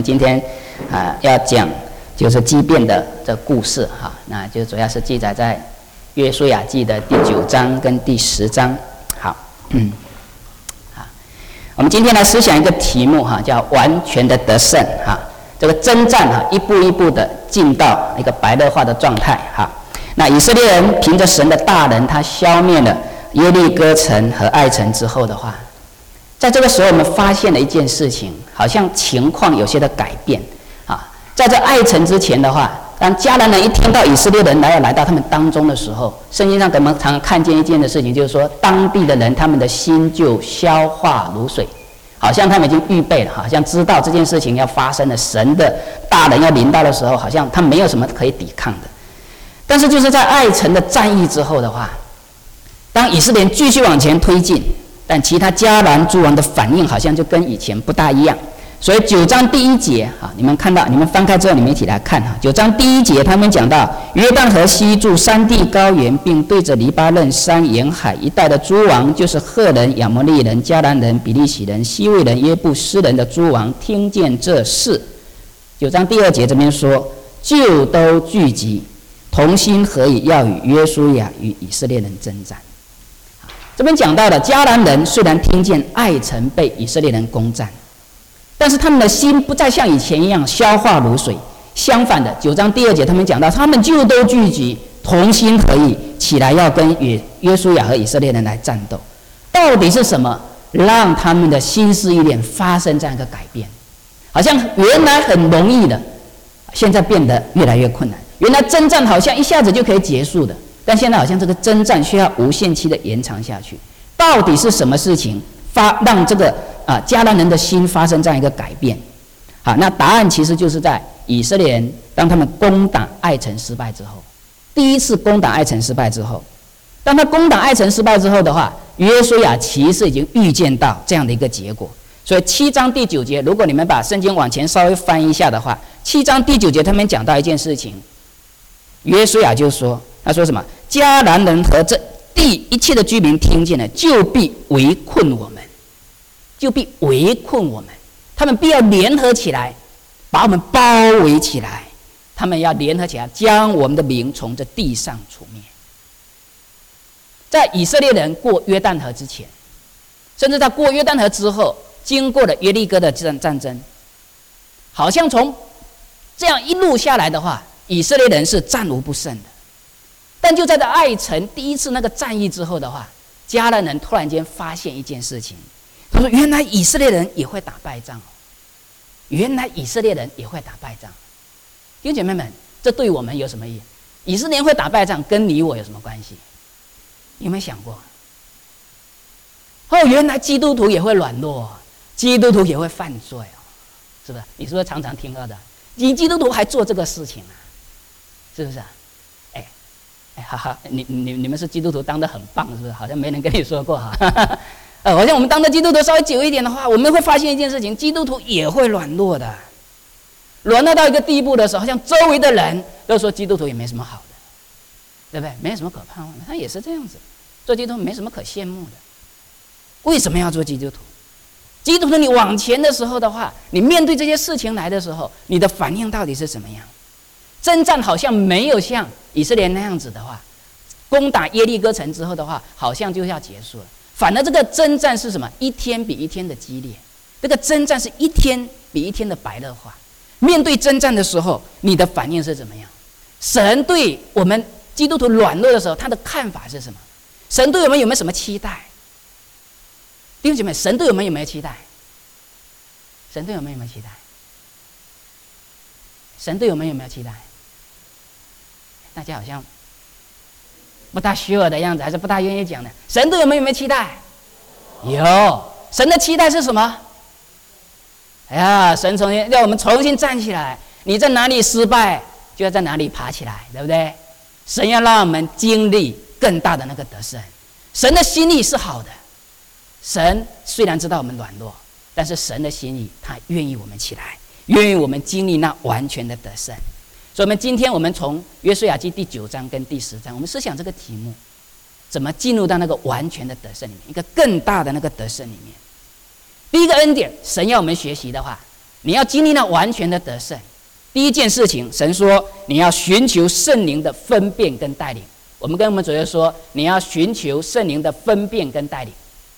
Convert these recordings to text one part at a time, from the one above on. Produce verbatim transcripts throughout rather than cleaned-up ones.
今天啊、呃、要讲就是畸变的这故事哈，那就主要是记载在约书亚记的第九章跟第十章。好，嗯，好，我们今天来思想一个题目哈，叫完全的得胜哈。这个征战哈，一步一步的进到一个白热化的状态哈。那以色列人凭着神的大能，他消灭了耶利哥城和爱城之后的话，在这个时候我们发现了一件事情，好像情况有些的改变啊。在这爱城之前的话，当迦南人一听到以色列人来要来到他们当中的时候，圣经上给我们常常看见一件的事情，就是说当地的人他们的心就消化如水，好像他们已经预备了，好像知道这件事情要发生了，神的大能要临到的时候，好像他没有什么可以抵抗的。但是就是在爱城的战役之后的话，当以色列人继续往前推进，但其他迦南诸王的反应好像就跟以前不大一样。所以九章第一节啊，你们看到，你们翻开之后，你们一起来看哈。九章第一节，他们讲到约旦河西住山地高原，并对着黎巴嫩山沿海一带的诸王，就是赫人、亚摩利人、迦南人、比利洗人、西魏人、耶布斯人的诸王，听见这事。九章第二节这边说，就都聚集，同心合意，要与约书亚与以色列人征战。这边讲到的迦南人虽然听见爱城被以色列人攻占，但是他们的心不再像以前一样消化如水。相反的，九章第二节他们讲到，他们就都聚集，同心合意起来，要跟约约书亚和以色列人来战斗。到底是什么让他们的心思意念发生这样一个改变？好像原来很容易的，现在变得越来越困难。原来征战好像一下子就可以结束的，但现在好像这个征战需要无限期的延长下去。到底是什么事情发让这个啊迦南人的心发生这样一个改变？好，那答案其实就是在以色列人当他们攻打爱城失败之后，第一次攻打爱城失败之后，当他攻打爱城失败之后的话，约书亚其实已经预见到这样的一个结果。所以七章第九节，如果你们把圣经往前稍微翻一下的话，七章第九节他们讲到一件事情，约书亚就说，他说什么？迦南人和这地一切的居民听见了，就必围困我们，就必围困我们。他们必要联合起来，把我们包围起来。他们要联合起来，将我们的名从这地上除灭。在以色列人过约旦河之前，甚至在过约旦河之后，经过了耶利哥的战战争，好像从这样一路下来的话，以色列人是战无不胜的。但就在这爱城第一次那个战役之后的话，迦南人突然间发现一件事情，他说：“原来以色列人也会打败仗哦！原来以色列人也会打败仗。”弟兄姐妹们，这对我们有什么意义？以色列人会打败仗，跟你我有什么关系？有没有想过？哦，原来基督徒也会软弱，基督徒也会犯罪哦，是不是？你是不是常常听到的？你基督徒还做这个事情啊？是不是啊？哎，哎，哈哈，你你你们是基督徒当得很棒，是不是？好像没人跟你说过哈。呃，好像我们当的基督徒稍微久一点的话，我们会发现一件事情：基督徒也会软弱的。软弱到一个地步的时候，好像周围的人都说基督徒也没什么好的，对不对？没什么可盼望的，他也是这样子。做基督徒没什么可羡慕的。为什么要做基督徒？基督徒你往前的时候的话，你面对这些事情来的时候，你的反应到底是怎么样？征战好像没有像以色列那样子的话，攻打耶利哥城之后的话，好像就要结束了。反而这个征战是什么？一天比一天的激烈，这个征战是一天比一天的白热化。面对征战的时候，你的反应是怎么样？神对我们基督徒软弱的时候，他的看法是什么？神对我们有没有什么期待？弟兄姐妹，神对我们有没有期待？神对我们有没有期待？神对我们有没有期待？大家好像不大sure的样子，还是不大愿意讲的。神对我们有没有期待？有。神的期待是什么？哎呀，神重新要我们重新站起来。你在哪里失败，就要在哪里爬起来，对不对？神要让我们经历更大的那个得胜。神的心意是好的。神虽然知道我们软弱，但是神的心意，他愿意我们起来，愿意我们经历那完全的得胜。所以，我们今天我们从约书亚记第九章跟第十章，我们思想这个题目，怎么进入到那个完全的得胜里面，一个更大的那个得胜里面。第一个恩典，神要我们学习的话， 你要经历那完全的得胜。第一件事情，神说你要寻求圣灵的分辨跟带领。我们跟我们主耶稣说，你要寻求圣灵的分辨跟带领。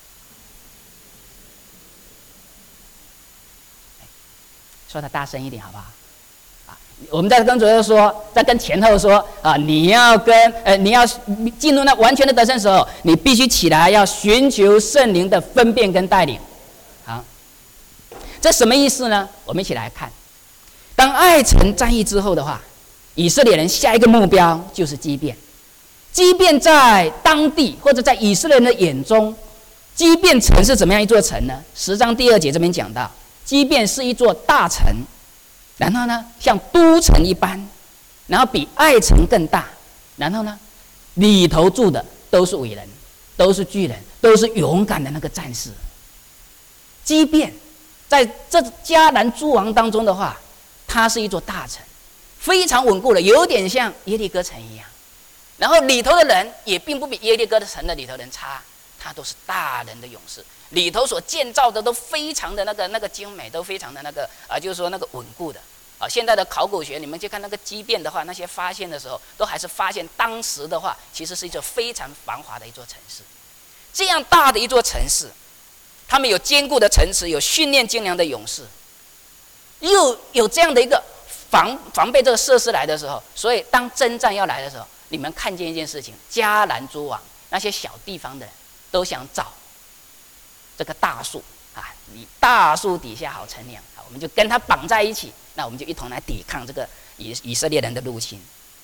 说的大声一点好不好？啊，我们在跟主耶稣说，在跟前后说啊，你要跟呃，你要进入那完全的得胜的时候，你必须起来，要寻求圣灵的分辨跟带领。好，这什么意思呢？我们一起来看。当爱城战役之后的话，以色列人下一个目标就是基遍。基遍在当地或者在以色列人的眼中，基遍城是怎么样一座城呢？十章第二节这边讲到，基遍是一座大城，然后呢像都城一般，然后比爱城更大，然后呢里头住的都是伟人，都是巨人，都是勇敢的那个战士。基遍在这迦南诸王当中的话，它是一座大城，非常稳固的，有点像耶利哥城一样。然后里头的人也并不比耶利哥的城的里头人差，他都是大人的勇士，里头所建造的都非常的那个那个精美，都非常的那个啊，就是说那个稳固的啊。现在的考古学，你们去看那个基遍的话，那些发现的时候，都还是发现当时的话，其实是一座非常繁华的一座城市。这样大的一座城市，他们有坚固的城池，有训练精良的勇士，又有这样的一个防防备这个设施来的时候，所以当征战要来的时候，你们看见一件事情，迦南诸王那些小地方的人都想找这个大树啊，你大树底下好乘凉，好，我们就跟他绑在一起，那我们就一同来抵抗这个以以色列人的入侵。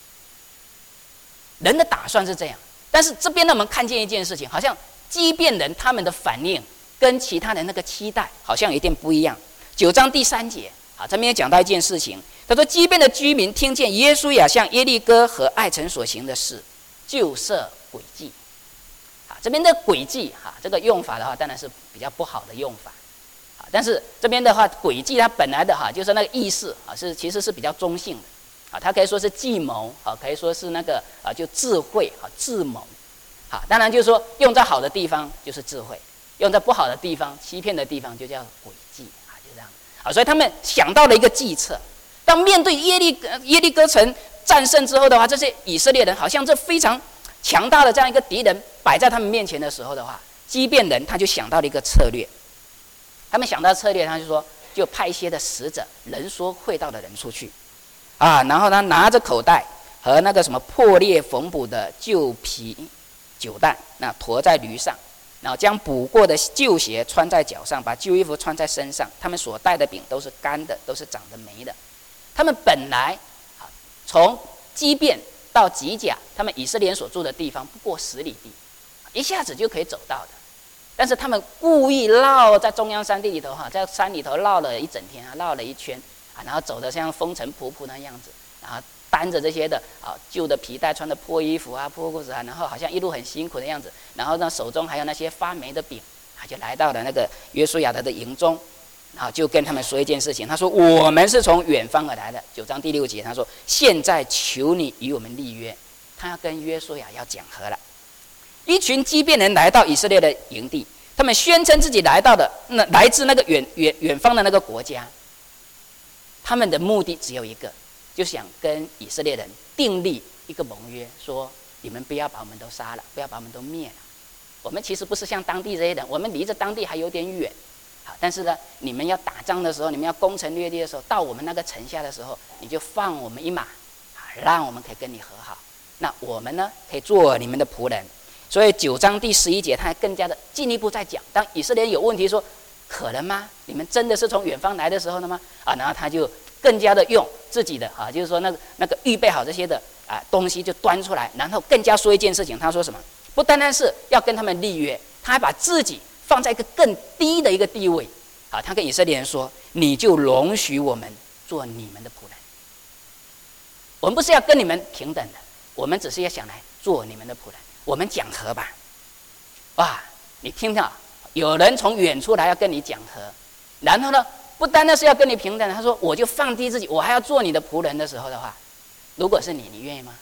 人的打算是这样，但是这边呢，我们看见一件事情，好像基遍人他们的反应跟其他人那个期待好像有点不一样。九章第三节啊，这边也讲到一件事情。他说：“基遍的居民听见耶书亚向耶利哥和爱城所行的事，就设诡计。”啊，这边的诡计哈，这个用法的话，当然是比较不好的用法。啊，但是这边的话，诡计它本来的哈，就是那个意思啊，是其实是比较中性的。啊，它可以说是计谋，啊，可以说是那个啊，就智慧啊，智谋。好，当然就是说用在好的地方就是智慧，用在不好的地方、欺骗的地方就叫诡计啊，就这样。啊，所以他们想到了一个计策。当面对耶利耶利哥城战胜之后的话，这些以色列人好像这非常强大的这样一个敌人摆在他们面前的时候的话，基遍人他就想到了一个策略。他们想到策略，他就说，就派一些的使者，人说会道的人出去，啊，然后他拿着口袋和那个什么破裂缝补的旧皮酒袋，那驮在驴上，然后将补过的旧鞋穿在脚上，把旧衣服穿在身上。他们所带的饼都是干的，都是长得霉的。他们本来啊，从基遍到吉甲，他们以色列人所住的地方不过十里地，一下子就可以走到的。但是他们故意绕在中央山地里头哈，在山里头绕了一整天啊，绕了一圈啊，然后走得像风尘仆仆那样子，然后担着这些的啊旧的皮带，穿的破衣服啊、破裤子啊，然后好像一路很辛苦的样子，然后呢手中还有那些发霉的饼，啊，就来到了那个约书亚的的营中。然后就跟他们说一件事情，他说：“我们是从远方而来的。”九章第六节，他说：“现在求你与我们立约。”他要跟约书亚要讲和了。一群基遍人来到以色列的营地，他们宣称自己来到的那来自那个远远远方的那个国家，他们的目的只有一个，就想跟以色列人订立一个盟约，说你们不要把我们都杀了，不要把我们都灭了。我们其实不是像当地这些人，我们离着当地还有点远。但是呢，你们要打仗的时候，你们要攻城略地的时候，到我们那个城下的时候，你就放我们一马，让我们可以跟你和好。那我们呢，可以做你们的仆人。所以九章第十一节，他还更加的进一步在讲，当以色列人有问题说，可能吗？你们真的是从远方来的时候呢吗？啊，然后他就更加的用自己的啊，就是说那个那个预备好这些的啊东西就端出来，然后更加说一件事情，他说什么？不单单是要跟他们立约，他还把自己放在一个更低的一个地位，啊，他跟以色列人说：“你就容许我们做你们的仆人。我们不是要跟你们平等的，我们只是要想来做你们的仆人。我们讲和吧。”哇，你听到有人从远处来要跟你讲和，然后呢，不单单是要跟你平等，他说：“我就放低自己，我还要做你的仆人的时候的话，如果是你，你愿意吗？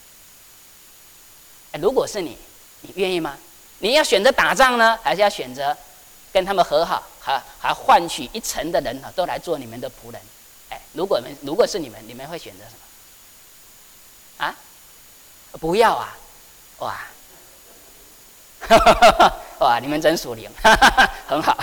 哎，如果是你，你愿意吗？”你要选择打仗呢，还是要选择跟他们和好， 还还换取一城的人啊，都来做你们的仆人。哎，如果们如果是你们，你们会选择什么？啊？不要啊！哇！哇！你们真属灵，很好。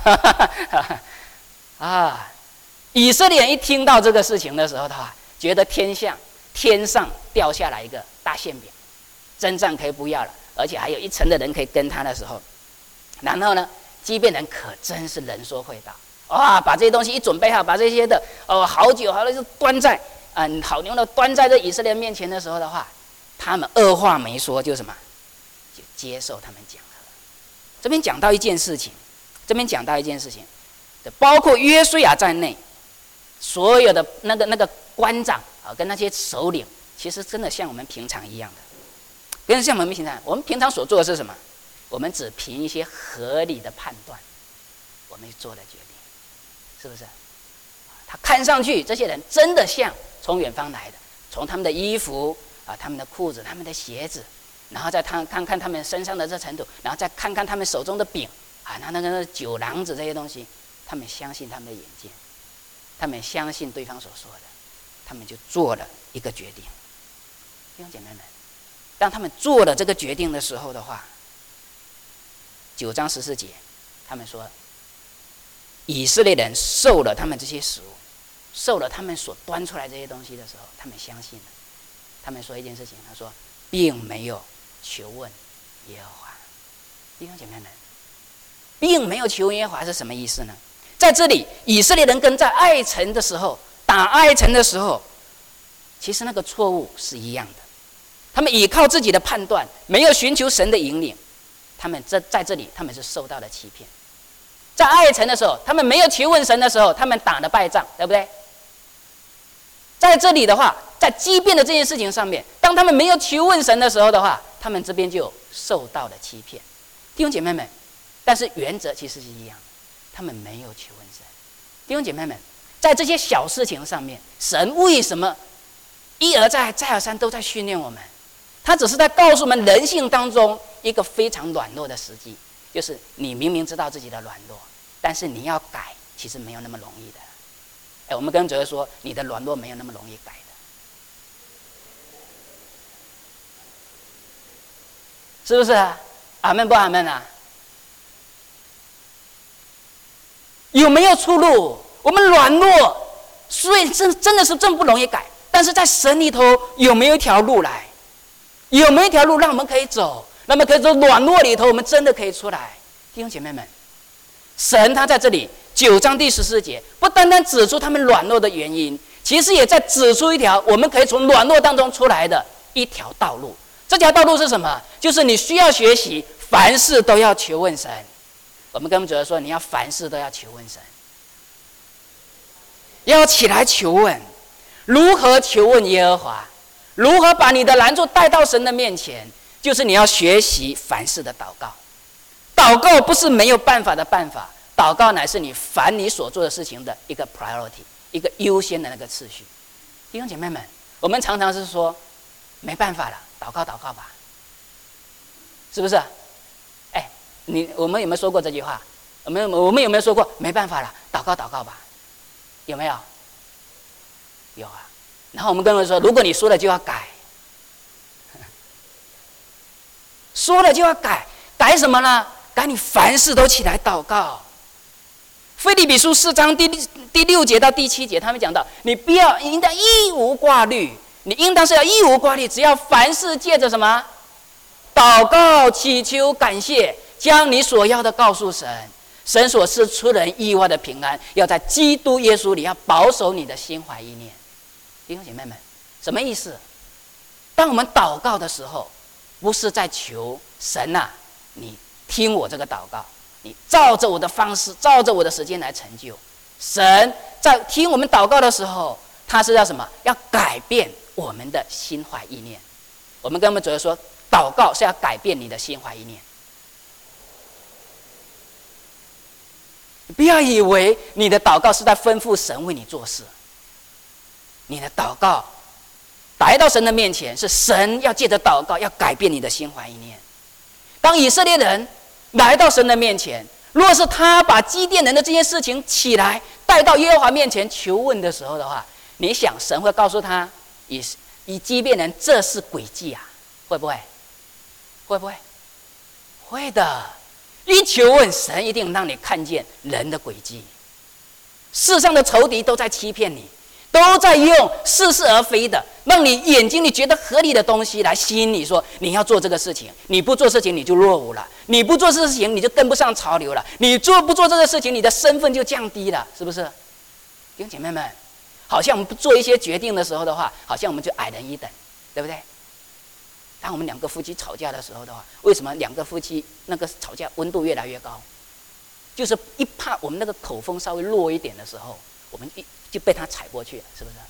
啊！以色列人一听到这个事情的时候的话，觉得天象天上掉下来一个大馅饼，征战可以不要了，而且还有一层的人可以跟他的时候，然后呢，基遍人可真是人说会道，哇！把这些东西一准备好，把这些的哦好酒好了就端在嗯好牛的端在这以色列人面前的时候的话，他们二话没说就什么，就接受他们讲的。这边讲到一件事情，这边讲到一件事情，包括约书亚在内，所有的那个那个官长啊，跟那些首领，其实真的像我们平常一样的，跟像我们平常，我们平常所做的是什么？我们只凭一些合理的判断，我们做的决定，是不是？他看上去这些人真的像从远方来的，从他们的衣服啊、他们的裤子、他们的鞋子，然后再看看看他们身上的这尘土，然后再看看他们手中的饼啊，那那个酒囊子这些东西，他们相信他们的眼见，他们相信对方所说的，他们就做了一个决定。弟兄姐妹们，当他们做了这个决定的时候的话，九章十四节，他们说，以色列人受了他们这些食物，受了他们所端出来这些东西的时候，他们相信了。他们说一件事情，他说，并没有求问耶和华。弟兄姐妹们，并没有求问耶和华是什么意思呢？在这里，以色列人跟在爱城的时候，打爱城的时候，其实那个错误是一样的。他们依靠自己的判断，没有寻求神的引领，他们这在这里他们是受到了欺骗。在爱城的时候，他们没有求问神的时候，他们打了败仗，对不对？在这里的话，在畸变的这件事情上面，当他们没有求问神的时候的话，他们这边就受到了欺骗。弟兄姐妹们，但是原则其实是一样的，他们没有求问神。弟兄姐妹们，在这些小事情上面，神为什么一而再再而三都在训练我们？他只是在告诉我们人性当中一个非常软弱的实际，就是你明明知道自己的软弱，但是你要改，其实没有那么容易的。哎，我们跟主耶稣说，你的软弱没有那么容易改的，是不是啊？阿们不阿们啊？有没有出路？我们软弱，所以真真的是真不容易改。但是在神里头有没有一条路来？有没有一条路让我们可以走？那么可以走软弱里头，我们真的可以出来。弟兄姐妹们，神他在这里九章第十四节，不单单指出他们软弱的原因，其实也在指出一条我们可以从软弱当中出来的一条道路。这条道路是什么？就是你需要学习，凡事都要求问神。我们跟我们主要说，你要凡事都要求问神，要起来求问。如何求问耶和华？如何把你的难处带到神的面前？就是你要学习凡事的祷告。祷告不是没有办法的办法，祷告乃是你凡你所做的事情的一个 priority， 一个优先的那个次序。弟兄姐妹们，我们常常是说没办法了，祷告祷告吧，是不是？哎，你我们有没有说过这句话？我们我们有没有说过没办法了，祷告祷告吧？有没有？有啊。然后我们跟人说，如果你说了就要改，说了就要改，改什么呢？改你凡事都起来祷告。腓立比书四章第第六节到第七节，他们讲到，你不要应当一无挂虑，你应当是要一无挂虑，只要凡事借着什么祷告、祈求、感谢，将你所要的告诉神。神所赐出人意外的平安，要在基督耶稣里，要保守你的心怀意念。弟兄姐妹们，什么意思？当我们祷告的时候，不是在求神啊，你听我这个祷告，你照着我的方式，照着我的时间来成就。神在听我们祷告的时候，他是要什么？要改变我们的心怀意念。我们跟我们主要说，祷告是要改变你的心怀意念。不要以为你的祷告是在吩咐神为你做事，你的祷告来到神的面前，是神要借着祷告要改变你的心怀意念。当以色列人来到神的面前， 若是他把基甸人的这件事情起来带到耶和华面前求问的时候的话，你想神会告诉他以以基遍人这是诡计啊？会不会？会不会？会的。一求问神，一定让你看见人的诡计。世上的仇敌都在欺骗你，都在用似是而非的，让你眼睛你觉得合理的东西来吸引你，说你要做这个事情，你不做事情你就落伍了，你不做事情你就跟不上潮流了，你做不做这个事情，你的身份就降低了，是不是？弟兄姐妹们，好像我们不做一些决定的时候的话，好像我们就矮人一等，对不对？当我们两个夫妻吵架的时候的话，为什么两个夫妻那个吵架温度越来越高？就是一怕我们那个口风稍微弱一点的时候，我们一就被他踩过去了，是不是？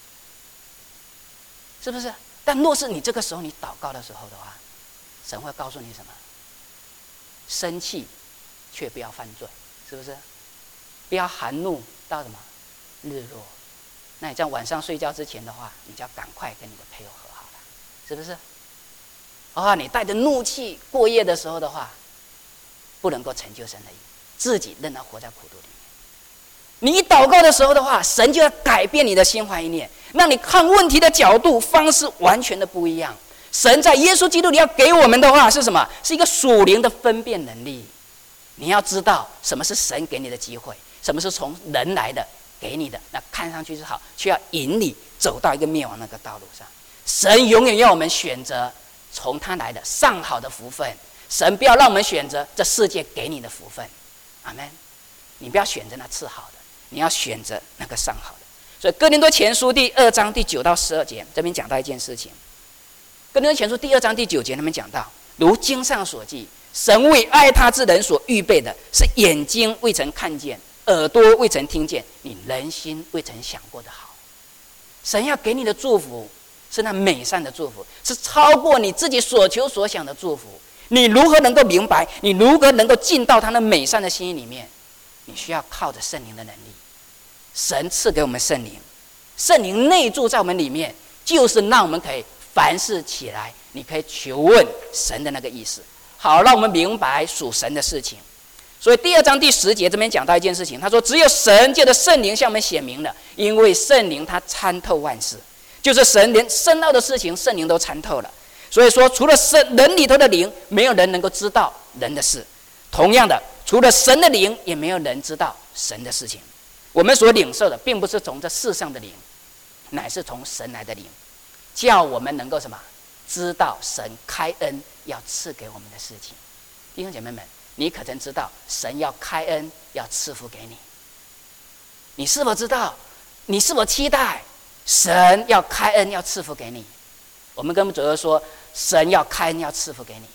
是不是？但若是你这个时候你祷告的时候的话，神会告诉你什么？生气，却不要犯罪，是不是？不要含怒到什么日落。那你在晚上睡觉之前的话，你就要赶快跟你的配偶和好了，是不是？啊，你带着怒气过夜的时候的话，不能够成就神的意，自己仍然活在苦毒里面。你一祷告的时候的话，神就要改变你的心怀意念，让你看问题的角度方式完全的不一样。神在耶稣基督里要给我们的话是什么？是一个属灵的分辨能力。你要知道什么是神给你的机会，什么是从人来的给你的，那看上去是好，却要引你走到一个灭亡那个道路上。神永远要我们选择从他来的上好的福分，神不要让我们选择这世界给你的福分。阿们。你不要选择那次好的，你要选择那个上好的。所以哥林多前书第二章第九到十二节，这边讲到一件事情。哥林多前书第二章第九节，他们讲到，如经上所记，神为爱他之人所预备的，是眼睛未曾看见，耳朵未曾听见，你人心未曾想过的好。神要给你的祝福是那美善的祝福，是超过你自己所求所想的祝福。你如何能够明白？你如何能够进到他那美善的心意里面？你需要靠着圣灵的能力。神赐给我们圣灵，圣灵内住在我们里面，就是让我们可以凡事起来，你可以求问神的那个意思，好让我们明白属神的事情。所以第二章第十节这边讲到一件事情，他说只有神借着圣灵向我们显明了，因为圣灵他参透万事，就是神连深奥的事情圣灵都参透了。所以说除了神人里头的灵，没有人能够知道人的事，同样的除了神的灵，也没有人知道神的事情。我们所领受的并不是从这世上的灵，乃是从神来的灵，叫我们能够什么？知道神开恩要赐给我们的事情。弟兄姐妹们，你可曾知道神要开恩要赐福给你？你是否知道？你是否期待神要开恩要赐福给你？我们跟主耶稣说，神要开恩要赐福给你。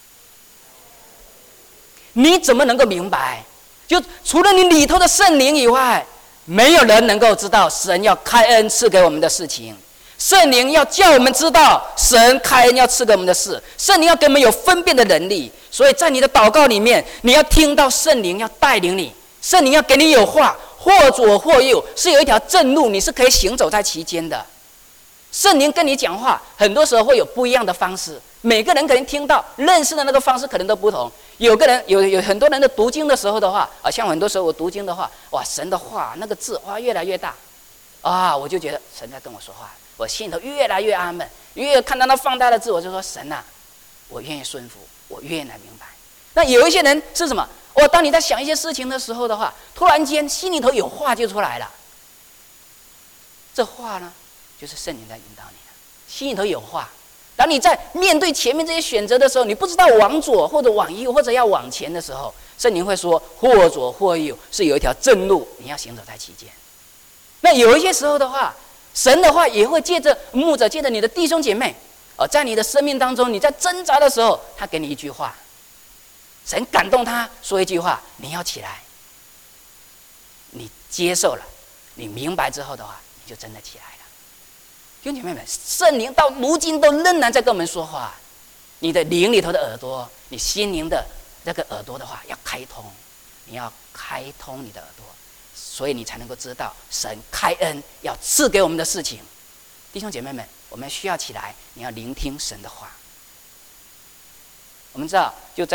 你怎么能够明白？就除了你里头的圣灵以外，没有人能够知道神要开恩赐给我们的事情。圣灵要叫我们知道神开恩要赐给我们的事，圣灵要给我们有分辨的能力。所以在你的祷告里面，你要听到圣灵要带领你，圣灵要给你有话，或左或右，是有一条正路，你是可以行走在其间的。圣灵跟你讲话，很多时候会有不一样的方式，每个人可能听到认识的那个方式可能都不同。有个人有有很多人的读经的时候的话，啊，像很多时候我读经的话，哇，神的话那个字哇越来越大，啊，我就觉得神在跟我说话，我心里头越来越安稳，越看到那放大的字，我就说神啊，我愿意顺服，我愿意来明白。那有一些人是什么？哦，当你在想一些事情的时候的话，突然间心里头有话就出来了，这话呢，就是圣灵在引导你了，心里头有话。当你在面对前面这些选择的时候，你不知道往左或者往右或者要往前的时候，圣灵会说或左或右，是有一条正路，你要行走在其间。那有一些时候的话，神的话也会借着牧者，借着你的弟兄姐妹，而在你的生命当中，你在挣扎的时候，他给你一句话，神感动他说一句话，你要起来，你接受了，你明白之后的话，你就真的起来了。弟兄姐妹们，圣灵到如今都仍然在跟我们说话。你的灵里头的耳朵，你心灵的那个耳朵的话要开通，你要开通你的耳朵，所以你才能够知道神开恩要赐给我们的事情。弟兄姐妹们，我们需要起来，你要聆听神的话。我们知道，就在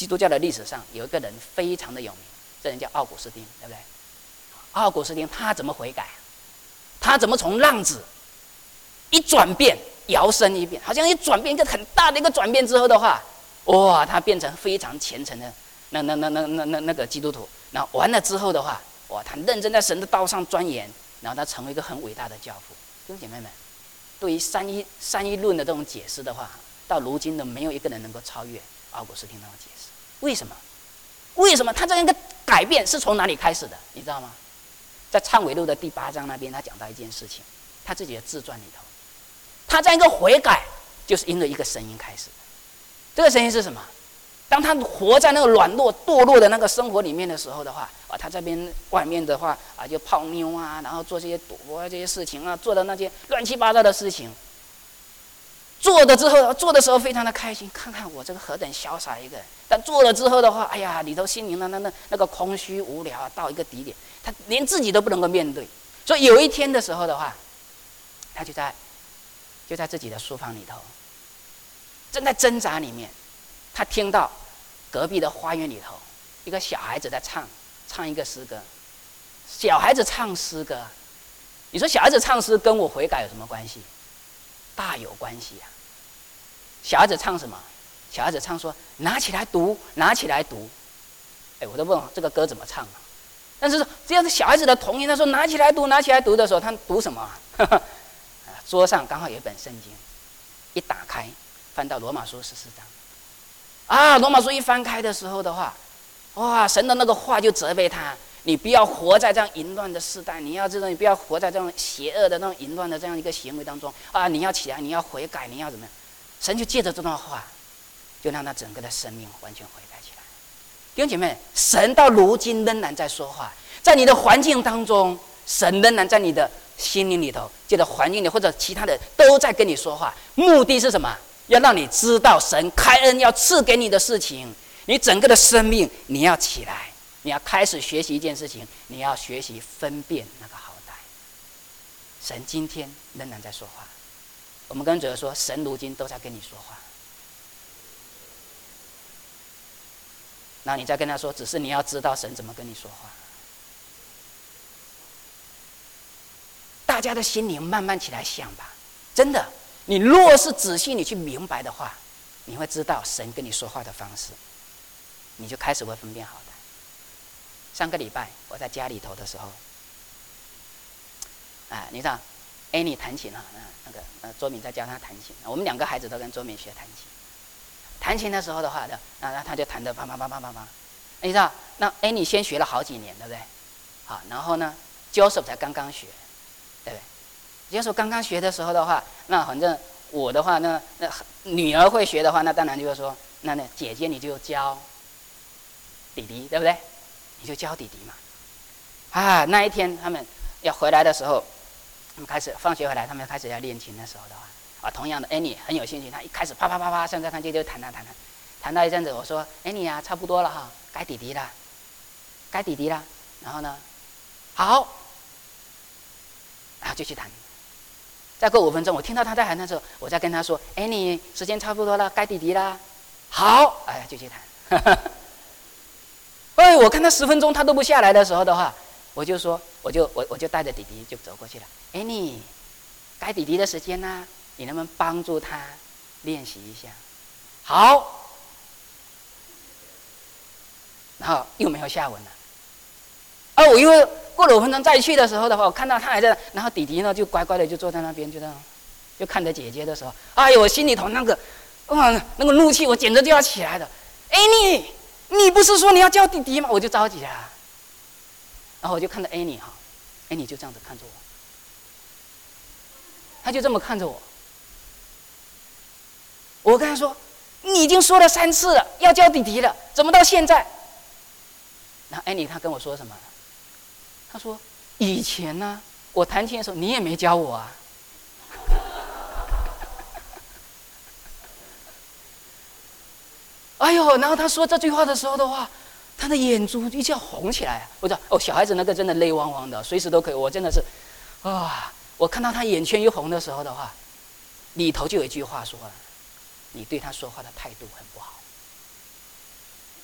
基督教的历史上有一个人非常的有名，这人叫奥古斯丁，对不对？奥古斯丁他怎么悔改？他怎么从浪子一转变，摇身一变，好像一转变一个很大的一个转变之后的话，哇，他变成非常虔诚的那那那那那那那个基督徒。然后完了之后的话，哇，他认真在神的道上钻研，然后他成为一个很伟大的教父。弟兄姐妹们，对于三一三一论的这种解释的话，到如今都没有一个人能够超越奥古斯丁那种解释。为什么？为什么他这样一个改变是从哪里开始的？你知道吗？在忏悔录的第八章那边，他讲到一件事情，他自己的自传里头，他在一个悔改，就是因为一个声音开始的。这个声音是什么？当他活在那个软弱堕落的那个生活里面的时候的话，啊，他这边外面的话啊，就泡妞啊，然后做这些赌博啊这些事情啊，做的那些乱七八糟的事情。做的之后，做的时候非常的开心，看看我这个何等潇洒一个人。但做了之后的话，哎呀，里头心灵的那那那个空虚无聊啊，到一个底点，他连自己都不能够面对。所以有一天的时候的话，他就在就在自己的书房里头，正在挣扎里面，他听到隔壁的花园里头一个小孩子在唱唱一个诗歌。小孩子唱诗歌，你说小孩子唱诗跟我悔改有什么关系？大有关系啊！小孩子唱什么？小孩子唱说：“拿起来读，拿起来读。”哎，我都问这个歌怎么唱啊？但是这样的小孩子的童言，他说拿起来读，拿起来读的时候，他读什么？桌上刚好有一本圣经，一打开，翻到罗马书十四章。啊，罗马书一翻开的时候的话，哇，神的那个话就责备他。你不要活在这样淫乱的世代，你要知道，你不要活在这样邪恶的那种淫乱的这样一个行为当中啊！你要起来，你要悔改，你要怎么样？神就借着这段话，就让他整个的生命完全悔改起来。弟兄姐妹，神到如今仍然在说话，在你的环境当中，神仍然在你的心灵里头，借着环境里或者其他的都在跟你说话。目的是什么？要让你知道神开恩要赐给你的事情，你整个的生命你要起来。你要开始学习一件事情，你要学习分辨那个好歹。神今天仍然在说话，我们跟主说，神如今都在跟你说话。那你再跟他说，只是你要知道神怎么跟你说话。大家的心灵慢慢起来想吧，真的，你若是仔细你去明白的话，你会知道神跟你说话的方式，你就开始会分辨好歹。上个礼拜我在家里头的时候，啊，你知道 ，Annie 弹琴啊，那那个呃，周敏在教她弹琴，我们两个孩子都跟周敏学弹琴。弹琴的时候的话，那那他就弹得啪啪啪啪啪啪。你知道，那 Annie 先学了好几年，对不对？好，然后呢 ，Joseph 才刚刚学，对不对 ？Joseph 刚刚学的时候的话，那反正我的话，那那女儿会学的话，那当然就是说，那那姐姐你就教弟弟，对不对？你就教弟弟嘛，啊，那一天他们要回来的时候，他们开始放学回来，他们开始要练琴的时候的话，啊，同样的 Annie 很有兴趣，他一开始啪啪啪啪，现在看就就弹弹弹弹，弹到一阵子，我说 Annie 啊，差不多了哈，该弟弟了，该弟弟了，然后呢，好，啊就去弹，再过五分钟，我听到他在弹的时候，我再跟他说 Annie 时间差不多了，该弟弟了，好，哎就去弹。哎，我看他十分钟他都不下来的时候的话，我就说，我就我我就带着弟弟就走过去了。哎，你该弟弟的时间呢、啊，你能不能帮助他练习一下？好，然后又没有下文了。啊，我因为过了五分钟再去的时候的话，我看到他还在，然后弟弟呢就乖乖的就坐在那边，就这样，就看着姐姐的时候，哎呦，我心里头那个哇，那个怒气我简直就要起来了。哎，你。你不是说你要叫弟弟吗？我就着急了，然后我就看到 Annie 哈 ，Annie 就这样子看着我，他就这么看着我。我跟他说：“你已经说了三次了，要叫弟弟了，怎么到现在？”然后 Annie 他跟我说什么？他说：“以前呢、啊，我弹琴的时候你也没教我啊。”哎呦，然后他说这句话的时候的话，他的眼珠一下红起来。我知道哦，小孩子那个真的泪汪汪的，随时都可以。我真的是，啊、哦，我看到他眼圈一红的时候的话，里头就有一句话说了：你对他说话的态度很不好。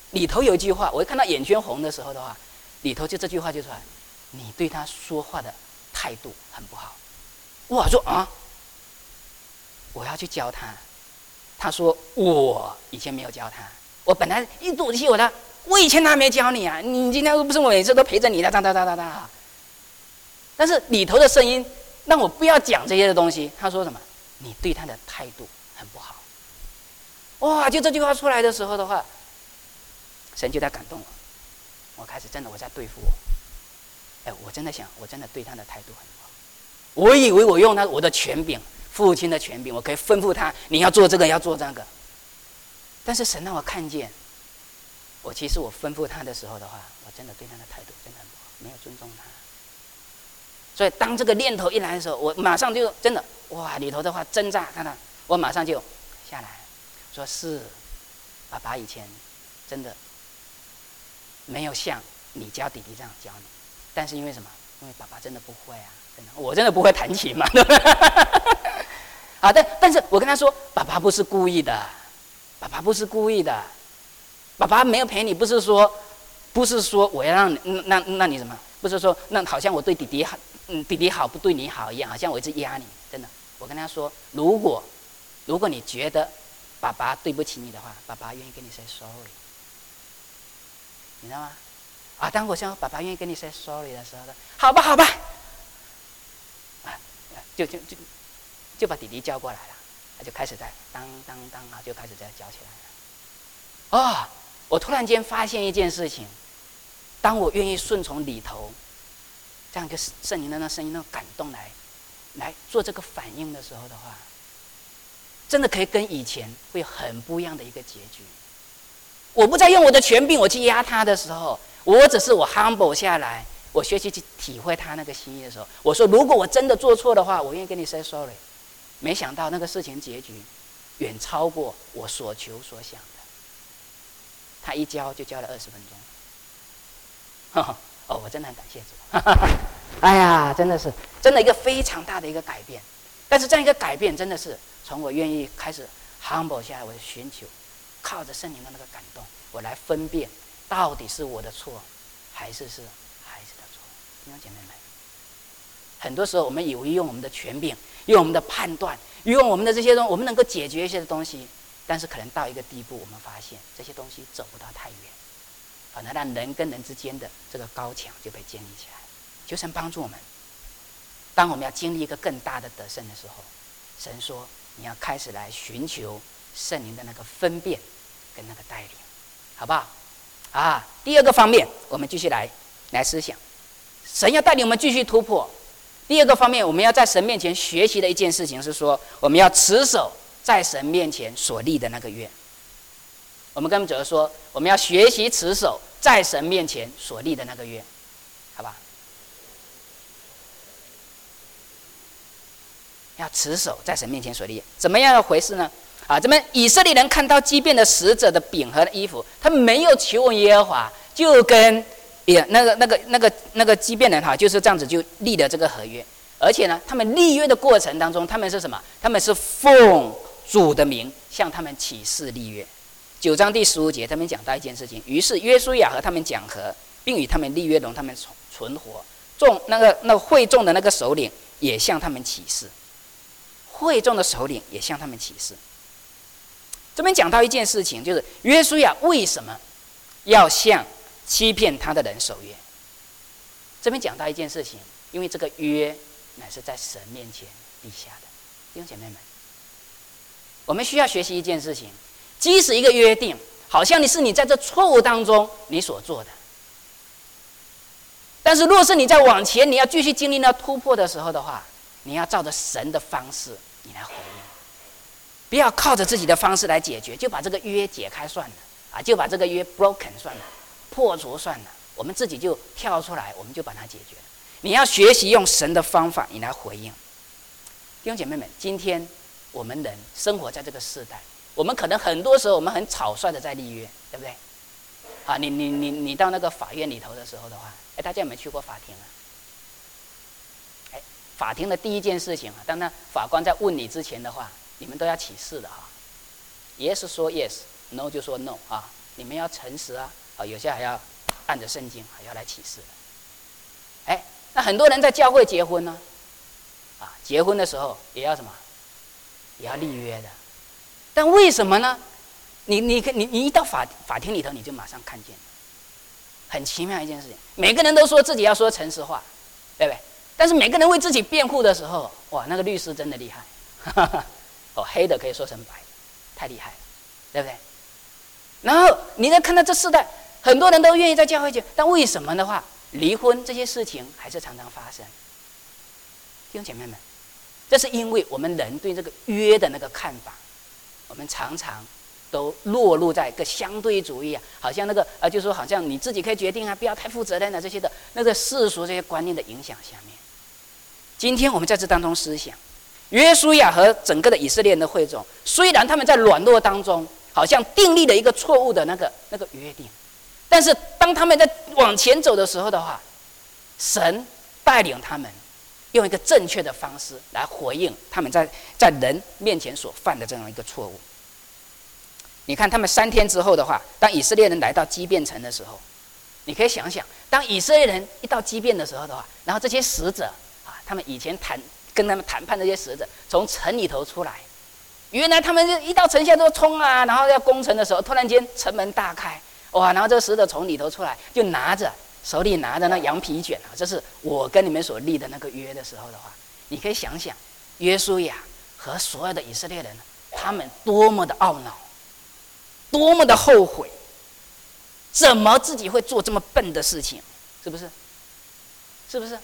里头有一句话，我一看到眼圈红的时候的话，里头就这句话就出来：你对他说话的态度很不好。我说啊，我要去教他。他说我以前没有教他，我本来一赌气我的，我以前哪没教你啊？你今天不是我每次都陪着你的，哒哒哒哒哒。但是里头的声音让我不要讲这些的东西。他说什么？你对他的态度很不好。哇！就这句话出来的时候的话，神就在感动我。我开始真的我在对付我。哎，我真的想，我真的对他的态度很不好。我以为我用他我的权柄。父亲的权柄，我可以吩咐他，你要做这个，要做这个。但是神让我看见，我其实我吩咐他的时候的话，我真的对他的态度真的很不好，没有尊重他。所以当这个念头一来的时候，我马上就真的哇，里头的话挣扎，看看，我马上就下来，说是，爸爸以前真的没有像你教弟弟这样教你，但是因为什么？因为爸爸真的不会啊，真的，我真的不会弹琴嘛，对不对？啊，但但是我跟他说，爸爸不是故意的，爸爸不是故意的，爸爸没有陪你，不是说，不是说我要让你，那那你什么？不是说那好像我对弟弟好，嗯，弟弟好不对你好一样，好像我一直压你，真的。我跟他说，如果如果你觉得爸爸对不起你的话，爸爸愿意跟你 say sorry， 你知道吗？啊，当我说爸爸愿意跟你 say sorry 的时候，好吧，好吧，啊，就就就。就把弟弟叫过来了，他就开始在当当当啊，就开始在教起来了。哦，我突然间发现一件事情：当我愿意顺从里头这样一个圣灵的那声音、那种感动来来做这个反应的时候的话，真的可以跟以前会有很不一样的一个结局。我不再用我的权柄我去压他的时候，我只是我 humble 下来，我学习去体会他那个心意的时候，我说：如果我真的做错的话，我愿意跟你 say sorry。没想到那个事情结局远超过我所求所想的。他一教就教了二十分钟。哦，我真的很感谢主。哎呀，真的是真的一个非常大的一个改变。但是这样一个改变真的是从我愿意开始 humble 下来，我寻求靠着圣灵的那个感动，我来分辨到底是我的错还是是孩子的错。弟兄姐妹们，很多时候我们以为用我们的权柄，用我们的判断，用我们的这些东西，我们能够解决一些东西，但是可能到一个地步，我们发现这些东西走不到太远，反而让人跟人之间的这个高墙就被建立起来。求神帮助我们，当我们要经历一个更大的得胜的时候，神说你要开始来寻求圣灵的那个分辨跟那个带领，好不好？啊，第二个方面，我们继续来来思想，神要带领我们继续突破。第二个方面，我们要在神面前学习的一件事情是说，我们要持守在神面前所立的那个约。我们跟主说，我们要学习持守在神面前所立的那个约，好吧？要持守在神面前所立，怎么样的回事呢？啊，这边以色列人看到畸变的使者的饼和衣服，他们没有求问耶和华，就跟也那个那个那个那个畸变人哈，就是这样子就立了这个合约。而且呢，他们立约的过程当中，他们是什么？他们是奉主的名向他们起誓立约。九章第十五节，他们讲到一件事情，于是约书亚和他们讲和，并与他们立约，容他们存活。众那个那个会众的那个首领也向他们起誓，会众的首领也向他们起誓。这边讲到一件事情，就是约书亚为什么要向欺骗他的人守约？这边讲到一件事情，因为这个约乃是在神面前立下的。弟兄姐妹们，我们需要学习一件事情，即使一个约定好像你是你在这错误当中你所做的，但是若是你在往前你要继续经历那突破的时候的话，你要照着神的方式你来回应，不要靠着自己的方式来解决，就把这个约解开算了啊，就把这个约 broken 算了，破除算了，我们自己就跳出来，我们就把它解决。你要学习用神的方法你来回应。弟兄姐妹们，今天我们人生活在这个世代，我们可能很多时候我们很草率的在立约，对不对？啊，你你你你到那个法院里头的时候的话，哎，大家有没有去过法庭啊？哎，法庭的第一件事情啊，当那法官在问你之前的话，你们都要起誓的哈。Yes 说 yes，No 就说 no 啊。 你们要诚实啊，啊，有些还要按着圣经还要来启示的。哎，那很多人在教会结婚呢，啊，结婚的时候也要什么？也要立约的。但为什么呢？你你你你一到法法庭里头，你就马上看见，很奇妙一件事情。每个人都说自己要说诚实话，对不对？但是每个人为自己辩护的时候，哇，那个律师真的厉害，哦，黑的可以说成白的，太厉害了，对不对？然后你再看到这世代，很多人都愿意在教会结，但为什么的话，离婚这些事情还是常常发生？弟兄姐妹们，这是因为我们人对这个约的那个看法，我们常常都落入在一个相对主义啊，好像那个呃，就是说好像你自己可以决定啊，不要太负责任啊，这些的那个世俗这些观念的影响下面。今天我们在这当中思想，约书亚和整个的以色列人的会众，虽然他们在软弱当中，好像订立了一个错误的那个那个约定，但是当他们在往前走的时候的话，神带领他们用一个正确的方式来回应他们在在人面前所犯的这样一个错误。你看他们三天之后的话，当以色列人来到基遍城的时候，你可以想想，当以色列人一到基遍的时候的话，然后这些使者啊，他们以前谈跟他们谈判的这些使者从城里头出来，原来他们一到城下都冲啊，然后要攻城的时候，突然间城门大开，哇！然后这个使者从里头出来，就拿着手里拿着那羊皮卷啊，这是我跟你们所立的那个约的时候的话，你可以想想，约书亚和所有的以色列人，他们多么的懊恼，多么的后悔，怎么自己会做这么笨的事情？是不是？是不是？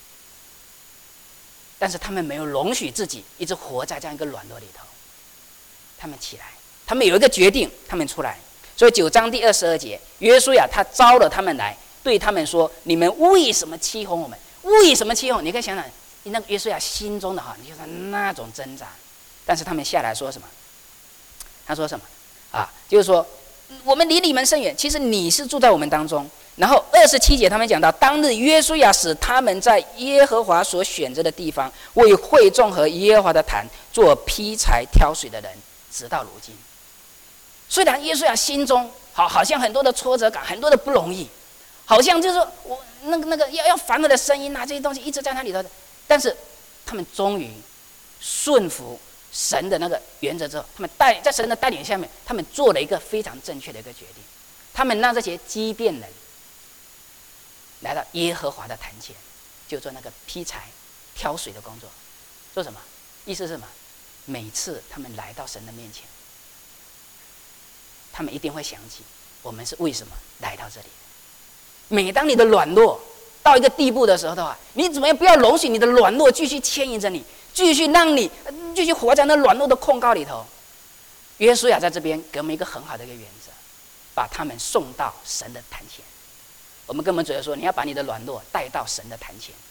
但是他们没有容许自己一直活在这样一个软弱里头，他们起来，他们有一个决定，他们出来。所以九章第二十二节，约书亚他招了他们来，对他们说：“你们为什么欺哄我们？为什么欺哄？”你可以想想，那个约书亚心中的哈，你就是那种挣扎。但是他们下来说什么？他说什么？啊，就是说我们离你们甚远，其实你是住在我们当中。然后二十七节他们讲到，当日约书亚使他们在耶和华所选择的地方，为会众和耶和华的坛做劈柴挑水的人，直到如今。虽然约书亚心中好好像很多的挫折感，很多的不容易，好像就是说我那个那个要要反恶的声音啊，这些东西一直在那里头，但是他们终于顺服神的那个原则之后，他们带在神的带领下面，他们做了一个非常正确的一个决定。他们让这些基遍人来到耶和华的坛前，就做那个劈柴、挑水的工作。做什么？意思是什么？每次他们来到神的面前，他们一定会想起我们是为什么来到这里。每当你的软弱到一个地步的时候的话，你怎么样不要容许你的软弱继续牵引着你，继续让你继续活在那软弱的控告里头。约书亚在这边给我们一个很好的一个原则，把他们送到神的坛前。我们跟我们主要说，你要把你的软弱带到神的坛前，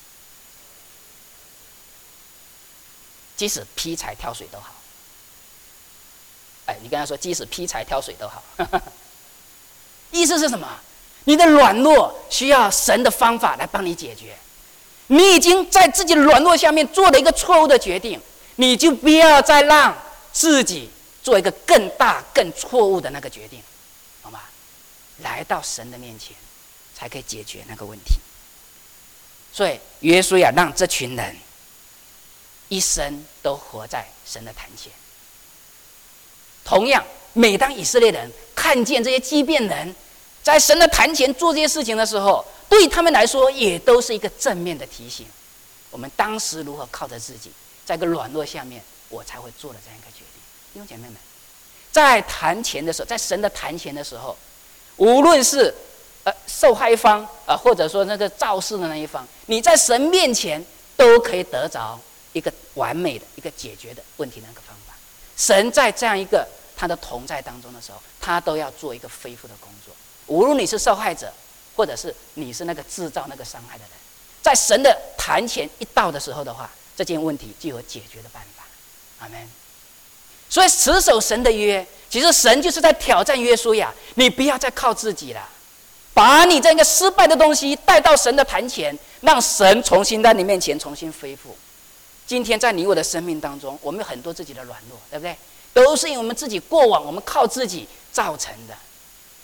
即使劈柴挑水都好。哎，你跟他说，即使劈柴挑水都好。意思是什么？你的软弱需要神的方法来帮你解决。你已经在自己的软弱下面做了一个错误的决定，你就不要再让自己做一个更大、更错误的那个决定，好吗？来到神的面前，才可以解决那个问题。所以约书亚让这群人一生都活在神的坛前。同样，每当以色列人看见这些基遍人在神的坛前做这些事情的时候，对他们来说也都是一个正面的提醒。我们当时如何靠着自己，在一个软弱下面，我才会做了这样一个决定。弟兄姐妹们，在坛前的时候，在神的坛前的时候，无论是呃受害方啊、呃，或者说那个肇事的那一方，你在神面前都可以得着一个完美的一个解决的问题的那个方法。神在这样一个他的同在当中的时候，他都要做一个恢复的工作。无论你是受害者，或者是你是那个制造那个伤害的人，在神的坛前一到的时候的话，这件问题就有解决的办法。阿们。所以持守神的约，其实神就是在挑战约书亚，你不要再靠自己了，把你这个失败的东西带到神的坛前，让神重新在你面前重新恢复。今天在你我的生命当中，我们有很多自己的软弱，对不对？都是因为我们自己过往我们靠自己造成的。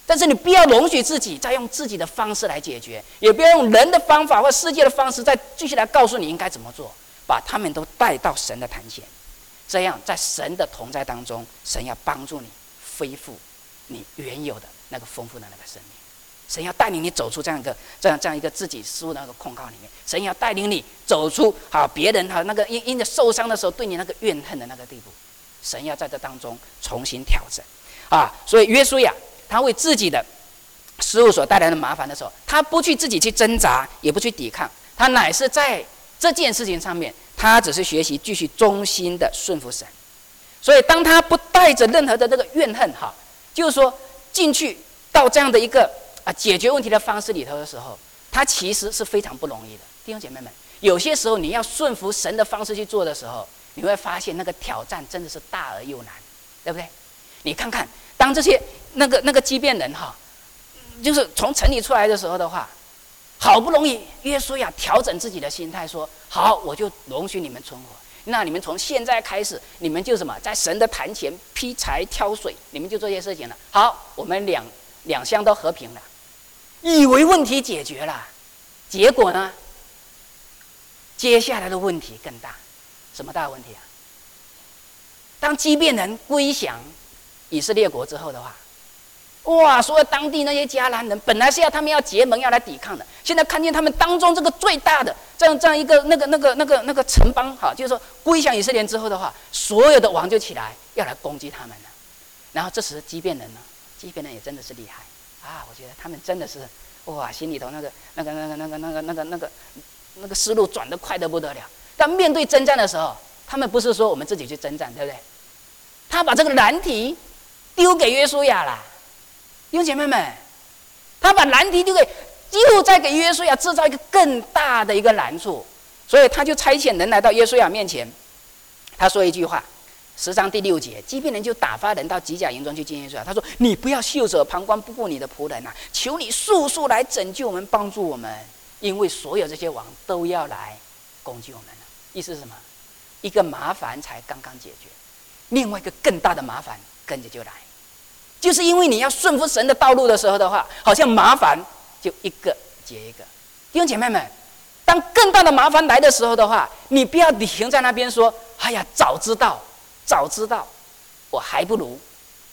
但是你不要容许自己再用自己的方式来解决，也不要用人的方法或世界的方式再继续来告诉你应该怎么做，把他们都带到神的坛前，这样在神的同在当中，神要帮助你恢复你原有的那个丰富的那个生命。神要带领你走出这样一个这样这样一个自己失误的那个控告里面，神要带领你走出好别人哈那个因因着受伤的时候对你那个怨恨的那个地步，神要在这当中重新调整啊！所以约书亚他为自己的失误所带来的麻烦的时候，他不去自己去挣扎，也不去抵抗，他乃是在这件事情上面，他只是学习继续忠心的顺服神。所以当他不带着任何的这个怨恨哈，就是说进去到这样的一个啊解决问题的方式里头的时候，他其实是非常不容易的。弟兄姐妹们，有些时候你要顺服神的方式去做的时候，你会发现那个挑战真的是大而又难，对不对？你看看，当这些那个那个畸变人哈，就是从城里出来的时候的话，好不容易约书亚调整自己的心态，说好，我就容许你们存活。那你们从现在开始，你们就什么，在神的坛前劈柴挑水，你们就做这些事情了。好，我们两两乡都和平了，以为问题解决了，结果呢，接下来的问题更大。什么大问题啊？当畸变人归降以色列国之后的话，哇！所有当地那些迦南人，本来是要他们要结盟要来抵抗的，现在看见他们当中这个最大的这样这样一个那个那个那个那个城邦，哈，就是说归降以色列之后的话，所有的王就起来要来攻击他们了。然后这时畸变人呢，畸变人也真的是厉害啊！我觉得他们真的是哇，心里头那个那个那个那个那个那个那个那个思路转得快得不得了。但面对征战的时候，他们不是说我们自己去征战，对不对？他把这个难题丢给约书亚啦。弟兄姐妹们，他把难题丢给，又在给约书亚制造一个更大的一个难处，所以他就差遣人来到约书亚面前，他说一句话，十章第六节，畸变人就打发人到吉甲营中去见约书亚，他说：“你不要袖手旁观，不顾你的仆人啊，求你速速来拯救我们，帮助我们，因为所有这些王都要来攻击我们了。”意思是什么？一个麻烦才刚刚解决，另外一个更大的麻烦跟着就来。就是因为你要顺服神的道路的时候的话，好像麻烦就一个接一个。弟兄姐妹们，当更大的麻烦来的时候的话，你不要停在那边说：“哎呀，早知道，早知道，我还不如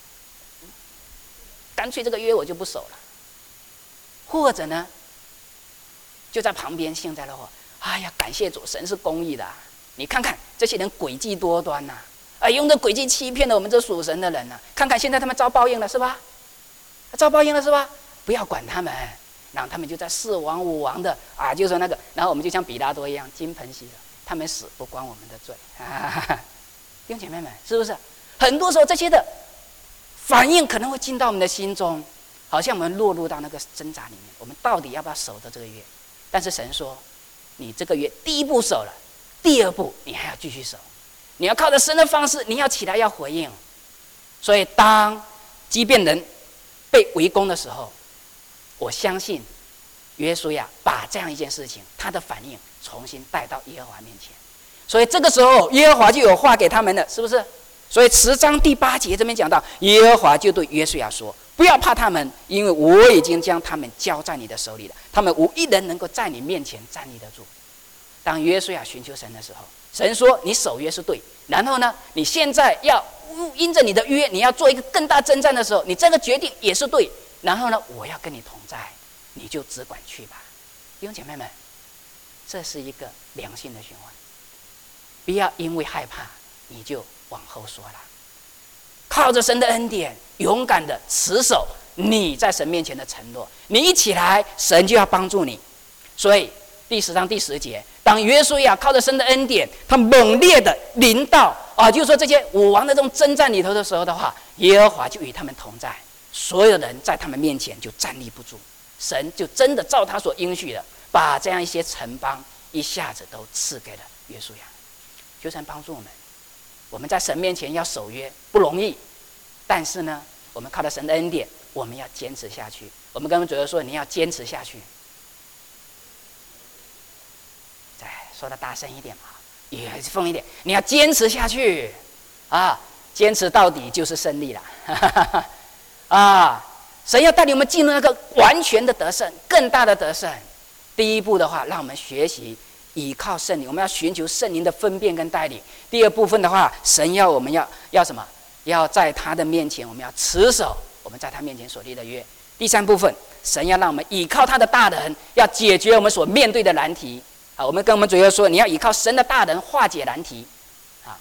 干脆这个约我就不守了。”或者呢，就在旁边幸灾乐祸：“哎呀，感谢主，神是公义的、啊，你看看这些人诡计多端呐、啊。”哎，用这诡计欺骗了我们这属神的人呢、啊！看看现在他们遭报应了，是吧？遭报应了，是吧？不要管他们，然后他们就在四王五王的啊，就说那个，然后我们就像比拉多一样金盆洗手，他们死不关我们的罪啊！弟兄姐妹们，是不是？很多时候这些的反应可能会进到我们的心中，好像我们落入到那个挣扎里面，我们到底要不要守的这个约？但是神说，你这个约第一步守了，第二步你还要继续守。你要靠着神的方式，你要起来要回应。所以当畸变人被围攻的时候，我相信约书亚把这样一件事情，他的反应重新带到耶和华面前。所以这个时候耶和华就有话给他们了，是不是？所以十章第八节这边讲到，耶和华就对约书亚说：“不要怕他们，因为我已经将他们交在你的手里了，他们无一人能够在你面前站立得住。”当约书亚寻求神的时候，神说：“你守约是对。”然后呢，你现在要因着你的约，你要做一个更大征战的时候，你这个决定也是对。然后呢，我要跟你同在，你就只管去吧。弟兄姐妹们，这是一个良性的循环。不要因为害怕你就往后缩了，靠着神的恩典，勇敢的持守你在神面前的承诺。你一起来，神就要帮助你。所以第十章第十节。当约书亚靠着神的恩典，他猛烈的临到啊，就是说这些武王的这种征战里头的时候的话，耶和华就与他们同在，所有人在他们面前就站立不住，神就真的照他所应许的，把这样一些城邦一下子都赐给了约书亚。求神帮助我们，我们在神面前要守约不容易，但是呢，我们靠着神的恩典，我们要坚持下去。我们跟我们主耶稣说，你要坚持下去。说的大声一点嘛，也疯一点，你要坚持下去啊！坚持到底就是胜利了啊！ 神要带领我们进入那个完全的得胜，更大的得胜。第一步的话，让我们学习倚靠圣灵，我们要寻求圣灵的分辨跟带领。第二部分的话，神要我们要要什么？要在他的面前，我们要持守我们在他面前所立的约。第三部分，神要让我们倚靠他的大能，要解决我们所面对的难题。啊，我们跟我们主耶稣说，你要倚靠神的大能化解难题。啊，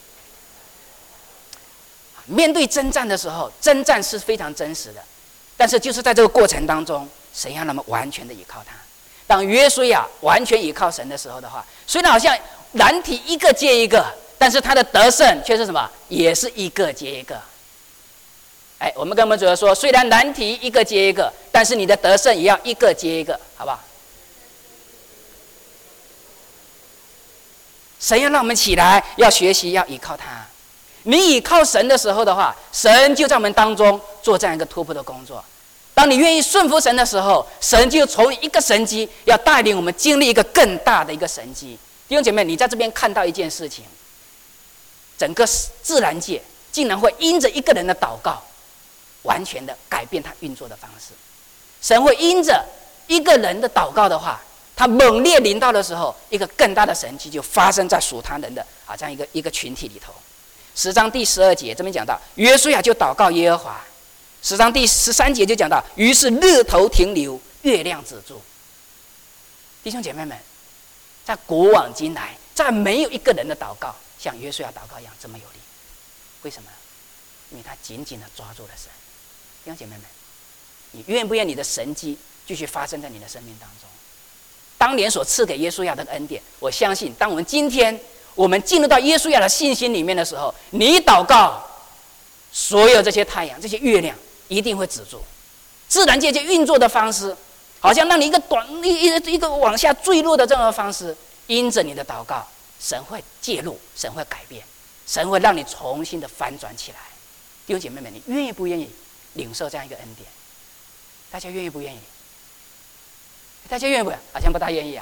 面对征战的时候，征战是非常真实的，但是就是在这个过程当中，神要让我们完全的倚靠他。当约书亚完全倚靠神的时候的话，虽然好像难题一个接一个，但是他的得胜却是什么？也是一个接一个。哎，我们跟我们主要说，虽然难题一个接一个，但是你的得胜也要一个接一个，好不好？神要让我们起来，要学习，要依靠他。你倚靠神的时候的话，神就在我们当中做这样一个突破的工作。当你愿意顺服神的时候，神就从一个神迹，要带领我们经历一个更大的一个神迹。弟兄姐妹，你在这边看到一件事情，整个自然界竟然会因着一个人的祷告，完全的改变他运作的方式。神会因着一个人的祷告的话，他猛烈临到的时候，一个更大的神迹就发生在属他人的啊这样一个一个群体里头。十章第十二节这边讲到，约书亚就祷告耶和华。十章第十三节就讲到，于是日头停留，月亮止住。弟兄姐妹们，在古往今来，再没有一个人的祷告像约书亚祷告一样这么有力。为什么？因为他紧紧的抓住了神。弟兄姐妹们，你愿不愿你的神迹继续发生在你的生命当中？当年所赐给约书亚的恩典，我相信，当我们今天我们进入到约书亚的信心里面的时候，你祷告，所有这些太阳、这些月亮一定会止住。自然界界运作的方式，好像让你一个短一一一个往下坠落的这样的方式，因着你的祷告，神会介入，神会改变，神会让你重新的翻转起来。弟兄姐妹们，你愿意不愿意领受这样一个恩典？大家愿意不愿意？大家愿意不愿意？好像不大愿意啊。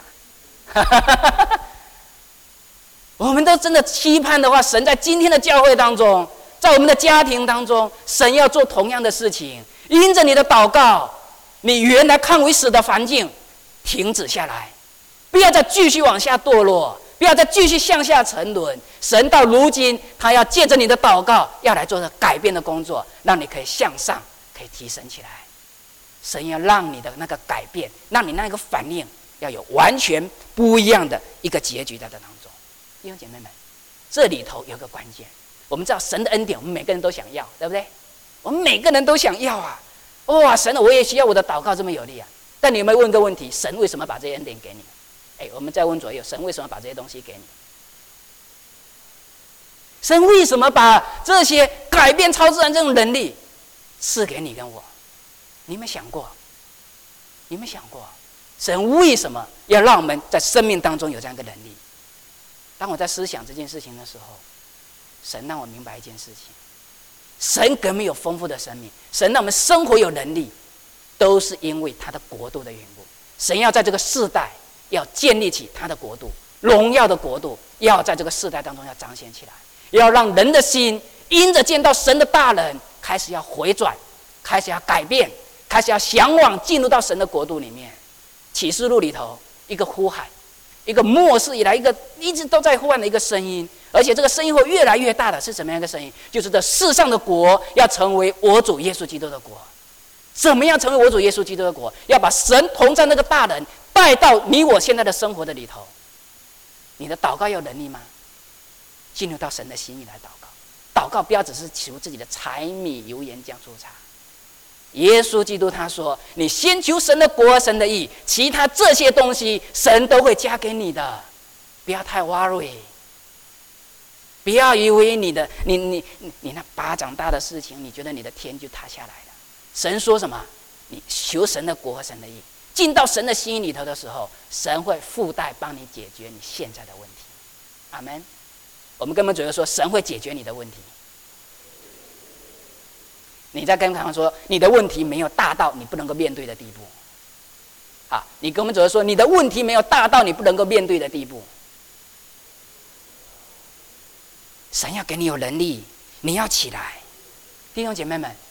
我们都真的期盼的话，神在今天的教会当中，在我们的家庭当中，神要做同样的事情。因着你的祷告，你原来看为死的环境停止下来，不要再继续往下堕落，不要再继续向下沉沦。神到如今，他要借着你的祷告，要来做这改变的工作，让你可以向上，可以提升起来。神要让你的那个改变，让你那个反应，要有完全不一样的一个结局在这当中。弟兄姐妹们，这里头有个关键，我们知道神的恩典，我们每个人都想要，对不对？我们每个人都想要啊！哇，神，我也需要我的祷告这么有力啊！但你有没有问个问题？神为什么把这些恩典给你？哎，我们再问左右，神为什么把这些东西给你？神为什么把这些改变超自然这种能力赐给你跟我？你有没有想过？你有没有想过，神为什么要让我们在生命当中有这样一个能力？当我在思想这件事情的时候，神让我明白一件事情：神给我们有丰富的生命，神让我们生活有能力，都是因为他的国度的缘故。神要在这个世代要建立起他的国度，荣耀的国度要在这个世代当中要彰显起来，要让人的心因着见到神的大能，开始要回转，开始要改变，开始要向往进入到神的国度里面。启示录里头一个呼喊，一个末世以来一个一直都在呼唤的一个声音，而且这个声音会越来越大的，是怎么样一个声音？就是这世上的国要成为我主耶稣基督的国。怎么样成为我主耶稣基督的国？要把神同在那个大能带到你我现在的生活的里头。你的祷告有能力吗？进入到神的心意来祷告。祷告不要只是求自己的柴米油盐酱醋茶。耶稣基督他说，你先求神的国神的义，其他这些东西神都会加给你的。不要太 worry， 不要以为你的你你你那巴掌大的事情，你觉得你的天就塌下来了。神说什么？你求神的国和神的义，进到神的心意里头的时候，神会附带帮你解决你现在的问题。阿们。我们跟我们主要说，神会解决你的问题。你在跟他们说，你的问题没有大到你不能够面对的地步。啊，你跟我们主要说，你的问题没有大到你不能够面对的地步。神要给你有能力，你要起来。弟兄姐妹们，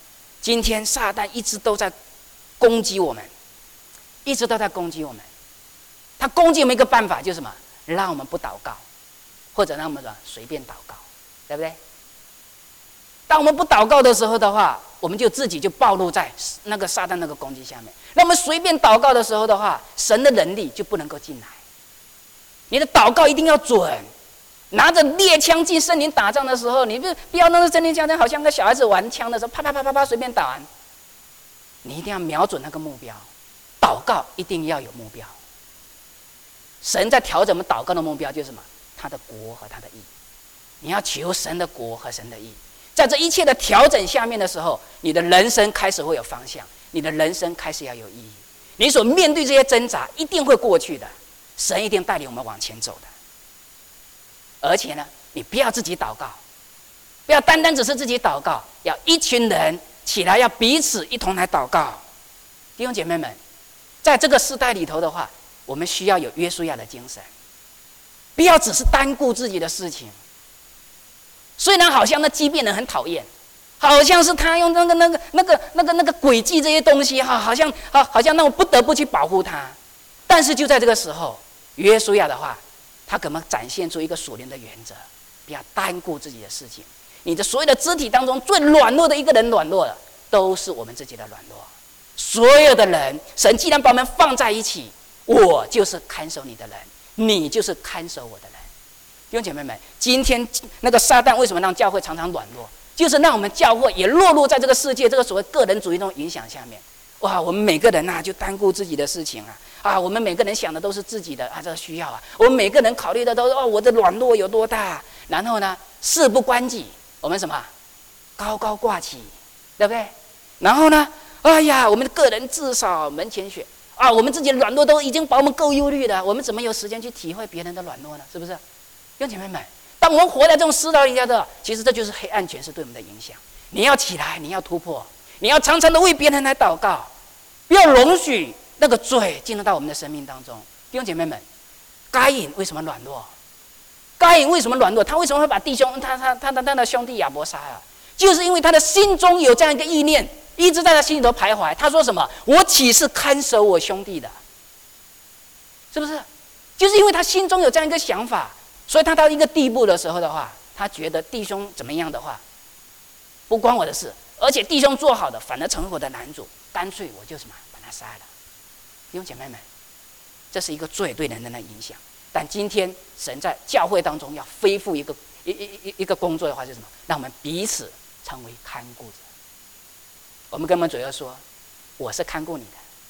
今天撒旦一直都在攻击我们，一直都在攻击我们。他攻击我们一个办法就是什么？让我们不祷告，或者让我们什么随便祷告，对不对？当我们不祷告的时候的话，我们就自己就暴露在那个撒旦那个攻击下面。那我们随便祷告的时候的话，神的能力就不能够进来。你的祷告一定要准，拿着猎枪进森林打仗的时候，你不不要那个森林枪，好像个小孩子玩枪的时候，啪啪啪啪啪随便打完。你一定要瞄准那个目标，祷告一定要有目标。神在调整我们祷告的目标就是什么？他的国和他的义。你要求神的国和神的义，在这一切的调整下面的时候，你的人生开始会有方向，你的人生开始要有意义。你所面对这些挣扎一定会过去的，神一定带领我们往前走的。而且呢，你不要自己祷告，不要单单只是自己祷告，要一群人起来，要彼此一同来祷告。弟兄姐妹们，在这个时代里头的话，我们需要有约书亚的精神，不要只是单顾自己的事情。虽然好像那畸变人很讨厌，好像是他用那个那个那个那个那个诡计这些东西哈，好像好好像让我不得不去保护他。但是就在这个时候，约书亚的话，他可能展现出一个属灵的原则，不要单顾自己的事情。你的所有的肢体当中最软弱的一个人软弱了，都是我们自己的软弱。所有的人，神既然把我们放在一起，我就是看守你的人，你就是看守我的人。弟兄姐妹们，今天那个撒旦为什么让教会常常软弱？就是让我们教会也落入在这个世界这个所谓个人主义这种影响下面。哇，我们每个人呐、啊，就单顾自己的事情啊，啊，我们每个人想的都是自己的啊这个需要啊，我们每个人考虑的都是哦我的软弱有多大，然后呢事不关己，我们什么高高挂起，对不对？然后呢，哎呀，我们的个人至少门前雪啊，我们自己的软弱都已经把我们够忧虑了，我们怎么有时间去体会别人的软弱呢？是不是？弟兄姐妹们，当我们活在这种世道里的，其实这就是黑暗权势对我们的影响。你要起来，你要突破，你要常常的为别人来祷告，不要容许那个罪进入到我们的生命当中。弟兄姐妹们，该隐为什么软弱？该隐为什么软弱？他为什么会把弟兄他他他的他的兄弟亚伯杀啊？就是因为他的心中有这样一个意念，一直在他心里头徘徊。他说什么？我岂是看守我兄弟的？是不是？就是因为他心中有这样一个想法，所以他到一个地步的时候的话，他觉得弟兄怎么样的话，不关我的事，而且弟兄做好的反而成为我的难主，干脆我就什么把他杀了。弟兄姐妹们，这是一个罪对人的影响。但今天神在教会当中要恢复一个一一一一个工作的话是什么？让我们彼此成为看顾者。我们跟我们主要说，我是看顾你的。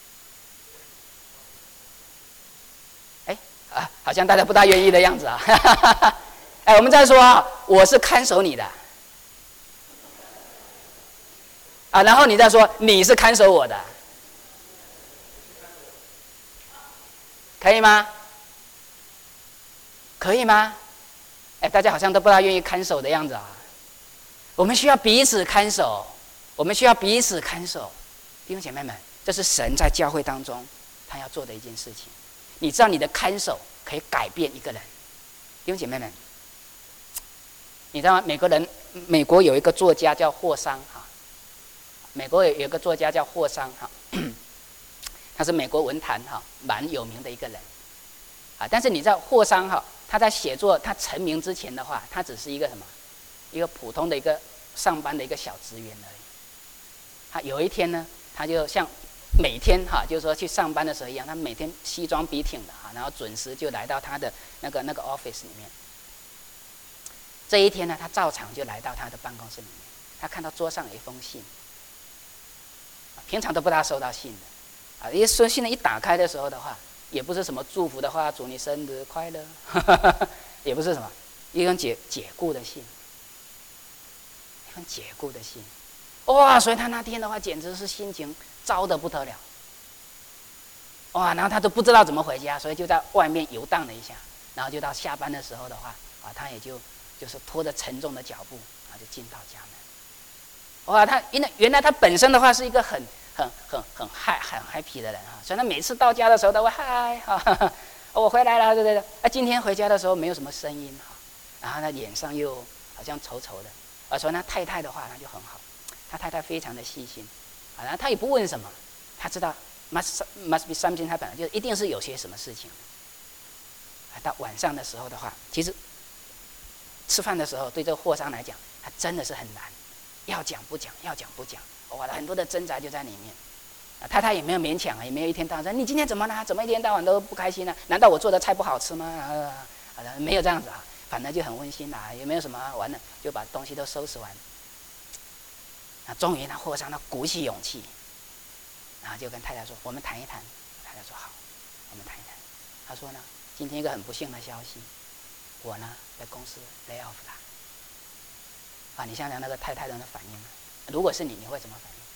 哎啊，好像大家不大愿意的样子啊。哎，我们再说，我是看守你的。啊，然后你再说你是看守我的，可以吗？可以吗？哎，大家好像都不大愿意看守的样子啊。我们需要彼此看守，我们需要彼此看守。弟兄姐妹们，这是神在教会当中他要做的一件事情。你知道你的看守可以改变一个人。弟兄姐妹们，你知道吗？美国人，美国有一个作家叫霍桑哈，美国有一个作家叫霍桑哈，他是美国文坛哈蛮有名的一个人啊。但是你知道霍桑哈，他在写作他成名之前的话，他只是一个什么？一个普通的一个上班的一个小职员而已。他有一天呢，他就像每天哈，就是说去上班的时候一样，他每天西装笔挺的哈，然后准时就来到他的那个那个 office 里面。这一天呢，他照常就来到他的办公室里面，他看到桌上有一封信，平常都不大收到信的，啊，一收信呢一打开的时候的话，也不是什么祝福的话，祝你生日快乐，也不是什么，一封解解雇的信，一封解雇的信，哇！所以他那天的话，简直是心情糟得不得了，哇！然后他都不知道怎么回家，所以就在外面游荡了一下，然后就到下班的时候的话，啊，他也就就是拖着沉重的脚步，啊，就进到家门。哇！他因为原来他本身的话是一个很很很很嗨很 happy 的人哈，所以他每次到家的时候都会嗨哈，我回来了，对对对。啊，今天回家的时候没有什么声音哈，然后呢脸上又好像愁愁的，啊，所以他太太的话那就很好， 他太太非常的细心，啊，然后他也不问什么，他知道 must must be something， 他本来就一定是有些什么事情。啊，到晚上的时候的话，其实吃饭的时候对这个货商来讲，他真的是很难，要讲不讲，要讲不讲，哇，很多的挣扎就在里面。啊，太太也没有勉强啊，也没有一天到晚说你今天怎么了？怎么一天到晚都不开心呢、啊？难道我做的菜不好吃吗？啊，啊没有这样子啊，反正就很温馨啦、啊，也没有什么、啊、完了就把东西都收拾完。那终于那货商他鼓起勇气，然后就跟太太说：“我们谈一谈。”太太说：“好，我们谈一谈。”他说呢，今天一个很不幸的消息，我呢在公司 lay off 了。啊，你想想那个太太的反应呢？如果是你，你会怎么反应？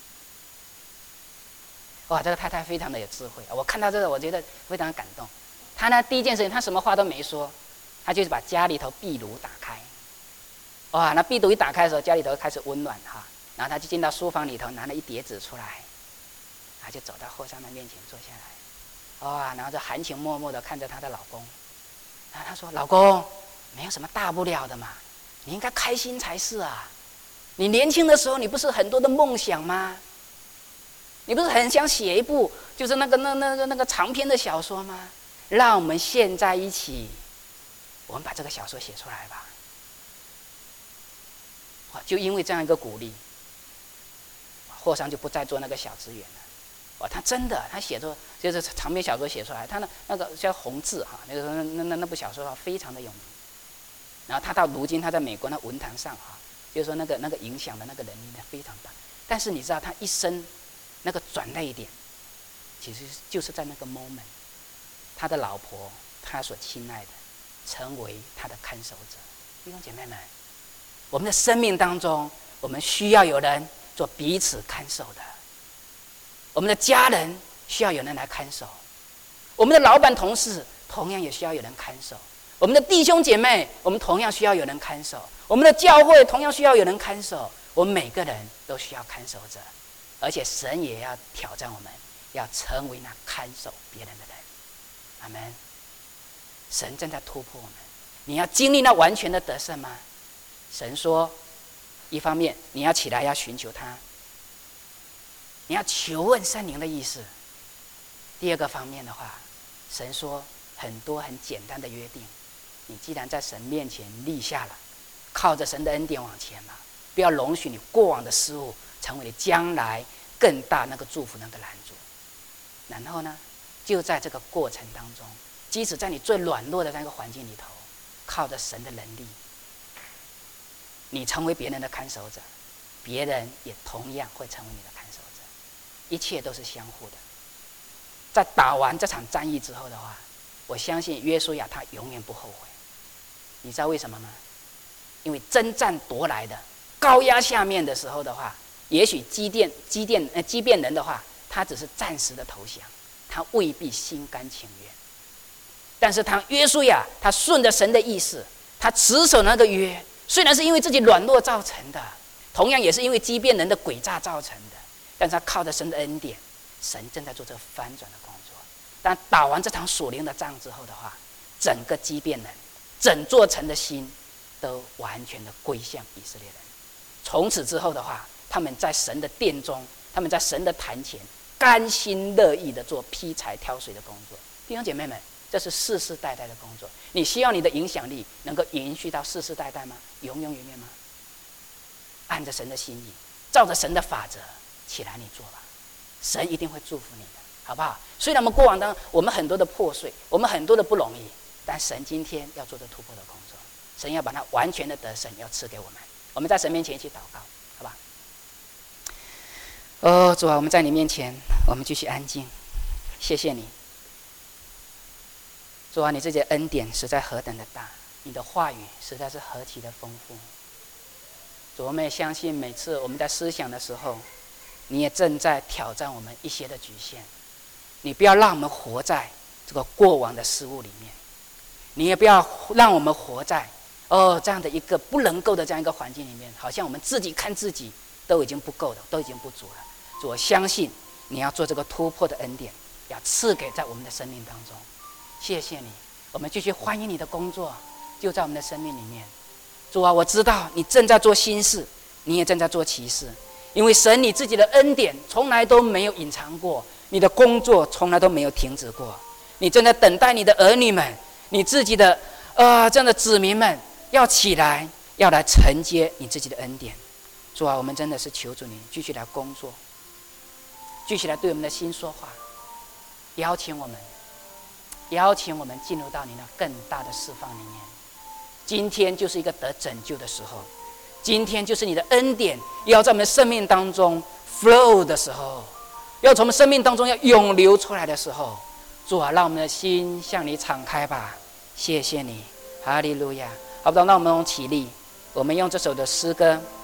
哇，这个太太非常的有智慧，我看到这个，我觉得非常感动。她呢，第一件事情，她什么话都没说，她就是把家里头壁炉打开。哇，那壁炉一打开的时候，家里头开始温暖哈。然后她就进到书房里头，拿了一叠纸出来，她就走到货商的面前坐下来。哇，然后就含情脉脉的看着她的老公。然后她说：“老公，没有什么大不了的嘛，你应该开心才是啊。你年轻的时候，你不是很多的梦想吗？你不是很想写一部就是那个那那个那个长篇的小说吗？让我们现在一起，我们把这个小说写出来吧。”哇，就因为这样一个鼓励，货商就不再做那个小职员了。哇，他真的，他写作就是长篇小说写出来，他那那个叫红字哈，那个那那那部小说非常的有名。然后他到如今他在美国那文坛上哈，就是说那个那个影响的那个能力呢非常大。但是你知道他一生那个转捩点，其实就是在那个 moment， 他的老婆，他所亲爱的，成为他的看守者。弟兄姐妹们，我们的生命当中，我们需要有人做彼此看守的。我们的家人需要有人来看守，我们的老板同事同样也需要有人看守，我们的弟兄姐妹，我们同样需要有人看守，我们的教会同样需要有人看守，我们每个人都需要看守者。而且神也要挑战我们，要成为那看守别人的人。阿们。神正在突破我们，你要经历那完全的得胜吗？神说，一方面你要起来要寻求他，你要求问圣灵的意思。第二个方面的话，神说很多很简单的约定，你既然在神面前立下了，靠着神的恩典往前嘛，不要容许你过往的失误成为你将来更大那个祝福那个拦阻。然后呢，就在这个过程当中，即使在你最软弱的那个环境里头，靠着神的能力，你成为别人的看守者，别人也同样会成为你的看守者，一切都是相互的。在打完这场战役之后的话，我相信约书亚他永远不后悔。你知道为什么吗？因为征战夺来的高压下面的时候的话，也许基甸基甸呃基遍人的话，他只是暂时的投降，他未必心甘情愿。但是他约书亚，他顺着神的意思，他持守那个约，虽然是因为自己软弱造成的，同样也是因为基遍人的诡诈造成的，但是他靠着神的恩典，神正在做这个翻转的工作。但打完这场属灵的仗之后的话，整个基遍人，整座城的心都完全的归向以色列人。从此之后的话，他们在神的殿中，他们在神的坛前，甘心乐意的做劈柴挑水的工作。弟兄姐妹们，这是世世代代的工作。你希望你的影响力能够延续到世世代代吗？永永远远吗？按着神的心意，照着神的法则起来，你做吧，神一定会祝福你的，好不好？虽然我们过往当中我们很多的破碎，我们很多的不容易，但神今天要做这突破的工作，神要把那完全的得胜要赐给我们。我们在神面前一起祷告，好吧？哦，主啊，我们在你面前，我们继续安静，谢谢你。主啊，你自己的恩典实在何等的大，你的话语实在是何其的丰富。主，我们也相信每次我们在思想的时候，你也正在挑战我们一些的局限。你不要让我们活在这个过往的失误里面，你也不要让我们活在哦这样的一个不能够的这样一个环境里面，好像我们自己看自己都已经不够了，都已经不足了。主，我相信你要做这个突破的恩典，要赐给在我们的生命当中。谢谢你，我们继续欢迎你的工作，就在我们的生命里面。主啊，我知道你正在做新事， 你也正在做奇事，因为神你自己的恩典从来都没有隐藏过，你的工作从来都没有停止过，你正在等待你的儿女们，你自己的呃这样的子民们要起来，要来承接你自己的恩典。主啊，我们真的是求主你继续来工作，继续来对我们的心说话，邀请我们，邀请我们进入到你那更大的释放里面。今天就是一个得拯救的时候，今天就是你的恩典要在我们的生命当中 flow 的时候，要从我们生命当中要涌流出来的时候。主啊，让我们的心向你敞开吧，谢谢你，哈利路亚。好不好？那我们起立，我们用这首的诗歌